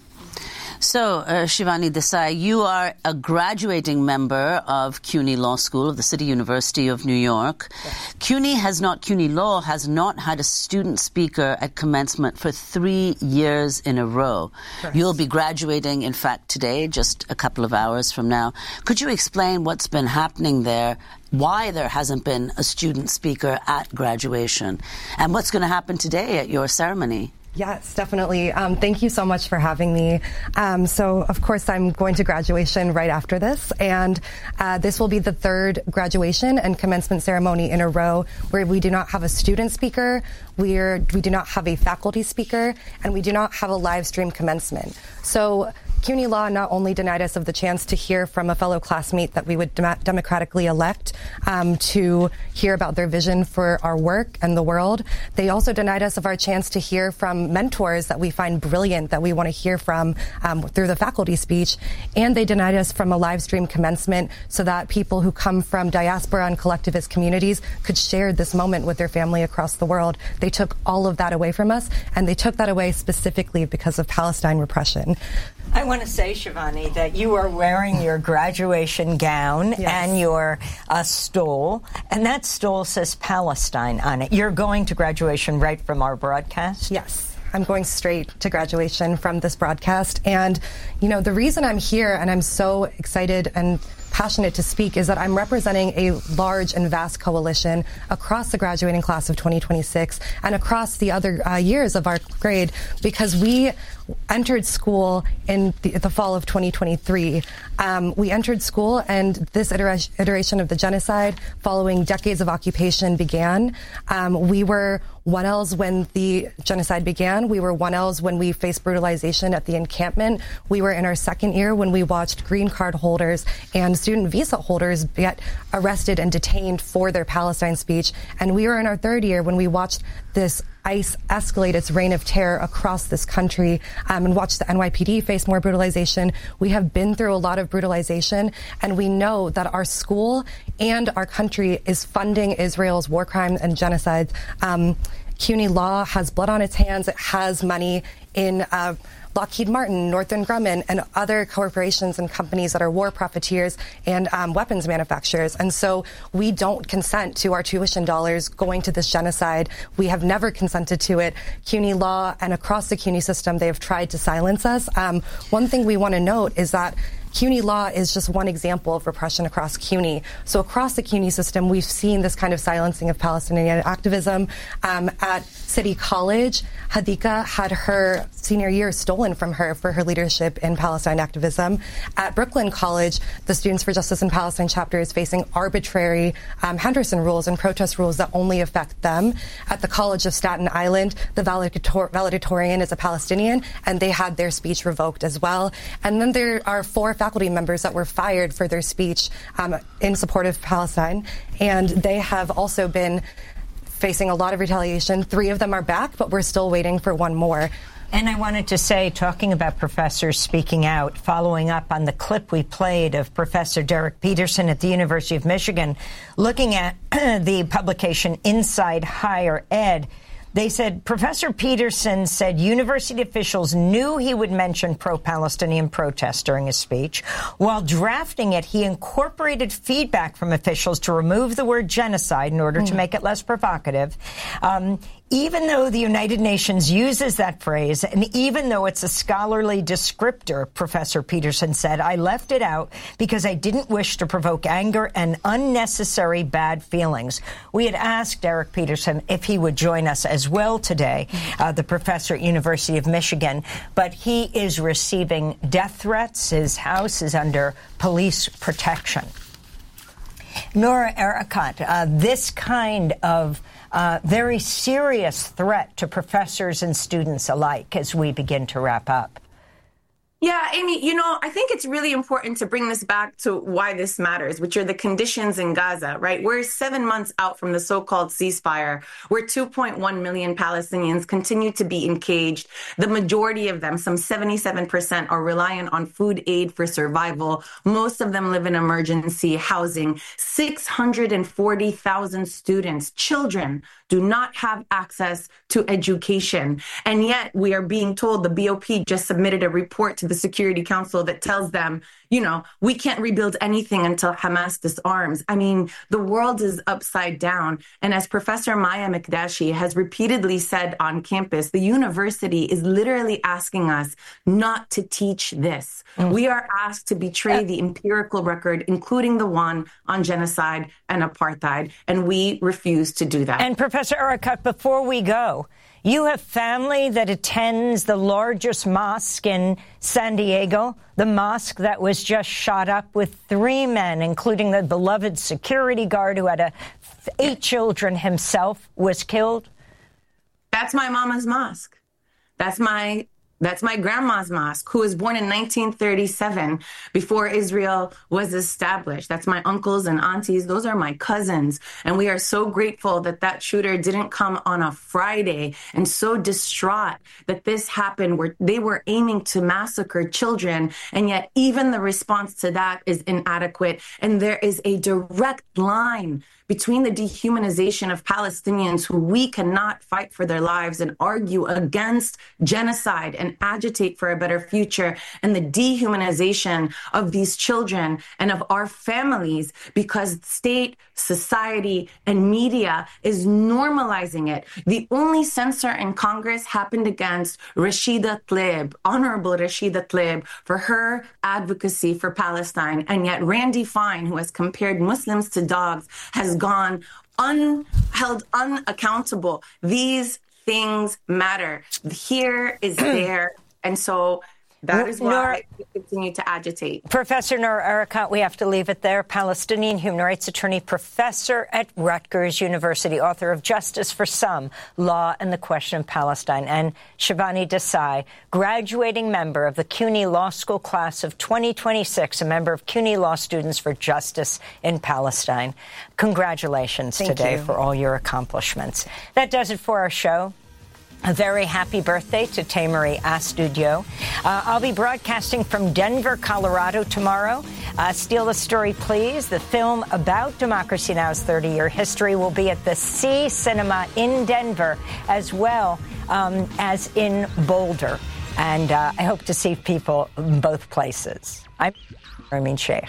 So, uh, Shivani Desai, you are a graduating member of CUNY Law School of the City University of New York. Yes. CUNY has not, CUNY Law has not had a student speaker at commencement for three years in a row. Correct. You'll be graduating, in fact, today, just a couple of hours from now. Could you explain what's been happening there, why there hasn't been a student speaker at graduation, and what's going to happen today at your ceremony? Yes, definitely. Um, thank you so much for having me. Um, so, of course, I'm going to graduation right after this, and uh, this will be the third graduation and commencement ceremony in a row where we do not have a student speaker, we're, we do not have a faculty speaker, and we do not have a live stream commencement. So, CUNY Law not only denied us of the chance to hear from a fellow classmate that we would dem- democratically elect um, to hear about their vision for our work and the world, they also denied us of our chance to hear from mentors that we find brilliant, that we want to hear from um, through the faculty speech, and they denied us from a live stream commencement so that people who come from diaspora and collectivist communities could share this moment with their family across the world. They took all of that away from us, and they took that away specifically because of Palestine repression. I want to say, Shivani, that you are wearing your graduation gown yes. and your uh, stole, and that stole says Palestine on it. You're going to graduation right from our broadcast? Yes. I'm going straight to graduation from this broadcast. And, you know, the reason I'm here and I'm so excited and passionate to speak is that I'm representing a large and vast coalition across the graduating class of twenty twenty-six and across the other uh, years of our grade, because we entered school in the, the fall of twenty twenty-three. Um, we entered school, and this itera- iteration of the genocide, following decades of occupation, began. Um, we were one L's when the genocide began. We were one L's when we faced brutalization at the encampment. We were in our second year when we watched green card holders and student visa holders get arrested and detained for their Palestine speech. And we were in our third year when we watched this ICE escalate its reign of terror across this country um, and watch the N Y P D face more brutalization. We have been through a lot of brutalization, and we know that our school and our country is funding Israel's war crimes and genocides. Um, CUNY Law has blood on its hands. It has money in uh, Lockheed Martin, Northrop Grumman, and other corporations and companies that are war profiteers and um, weapons manufacturers. And so we don't consent to our tuition dollars going to this genocide. We have never consented to it. CUNY Law and across the CUNY system, they have tried to silence us. Um, one thing we want to note is that CUNY Law is just one example of repression across CUNY. So across the CUNY system, we've seen this kind of silencing of Palestinian activism. Um, at City College, Hadika had her senior year stolen from her for her leadership in Palestine activism. At Brooklyn College, the Students for Justice in Palestine chapter is facing arbitrary um, Henderson rules and protest rules that only affect them. At the College of Staten Island, the valeditor- valedictorian is a Palestinian, and they had their speech revoked as well. And then there are four faculty members that were fired for their speech um, in support of Palestine, and they have also been facing a lot of retaliation. Three of them are back, but we're still waiting for one more. And I wanted to say, talking about professors speaking out, following up on the clip we played of Professor Derek Peterson at the University of Michigan, looking at the publication Inside Higher Ed, they said Professor Peterson said university officials knew he would mention pro-Palestinian protests during his speech. While drafting it, he incorporated feedback from officials to remove the word genocide in order mm. to make it less provocative. Um, even though the United Nations uses that phrase, and even though it's a scholarly descriptor, Professor Peterson said, I left it out because I didn't wish to provoke anger and unnecessary bad feelings. We had asked Derek Peterson if he would join us as well today, uh, the professor at University of Michigan, but he is receiving death threats. His house is under police protection. Noura Erakat, uh, this kind of uh, very serious threat to professors and students alike as we begin to wrap up. Yeah, Amy, you know, I think it's really important to bring this back to why this matters, which are the conditions in Gaza, right? We're seven months out from the so-called ceasefire, where two point one million Palestinians continue to be encaged. The majority of them, some seventy-seven percent, are reliant on food aid for survival. Most of them live in emergency housing. six hundred forty thousand students, children, do not have access to education. And yet we are being told, the B O P just submitted a report to the Security Council that tells them, you know, we can't rebuild anything until Hamas disarms. I mean, the world is upside down. And as Professor Maya Mikdashi has repeatedly said on campus, the university is literally asking us not to teach this. Mm. We are asked to betray the empirical record, including the one on genocide and apartheid, and we refuse to do that. And Professor Erakat, before we go, you have family that attends the largest mosque in San Diego, the mosque that was just shot up with three men, including the beloved security guard who had a, eight children himself, was killed. That's my mama's mosque. That's my That's my grandma's mosque, who was born in nineteen thirty-seven, before Israel was established. That's my uncles and aunties. Those are my cousins. And we are so grateful that that shooter didn't come on a Friday, and so distraught that this happened, where they were aiming to massacre children. And yet even the response to that is inadequate. And there is a direct line between the dehumanization of Palestinians who we cannot fight for their lives and argue against genocide and agitate for a better future, and the dehumanization of these children and of our families because state, society, and media is normalizing it. The only censor in Congress happened against Rashida Tlaib, Honorable Rashida Tlaib, for her advocacy for Palestine. And yet Randy Fine, who has compared Muslims to dogs, has gone un- held unaccountable. These things matter. Here is there. And so that is why Noor, we continue to agitate. Professor Noor Erakat, we have to leave it there. Palestinian human rights attorney, professor at Rutgers University, author of Justice for Some, Law and the Question of Palestine, and Shivani Desai, graduating member of the CUNY Law School class of twenty twenty-six, a member of CUNY Law Students for Justice in Palestine. Congratulations Thank today you. for all your accomplishments. That does it for our show. A very happy birthday to Tamery Astudio. Uh, I'll be broadcasting from Denver, Colorado tomorrow. Uh, Steal the Story, Please. The film about Democracy Now!'s thirty-year history will be at the C Cinema in Denver, as well um, as in Boulder. And uh, I hope to see people in both places. I'm Ramin Sheikh.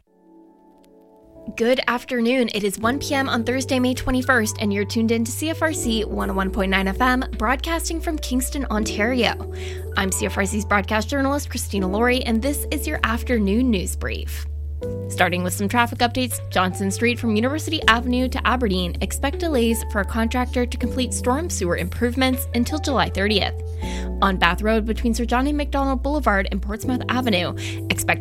Good afternoon. It is one p.m. on Thursday, May twenty-first, and you're tuned in to C F R C one oh one point nine F M, broadcasting from Kingston, Ontario. I'm C F R C's broadcast journalist, Christina Laurie, and this is your afternoon news brief. Starting with some traffic updates, Johnson Street from University Avenue to Aberdeen expect delays for a contractor to complete storm sewer improvements until July thirtieth. On Bath Road between Sir John A. Macdonald Boulevard and Portsmouth Avenue, expect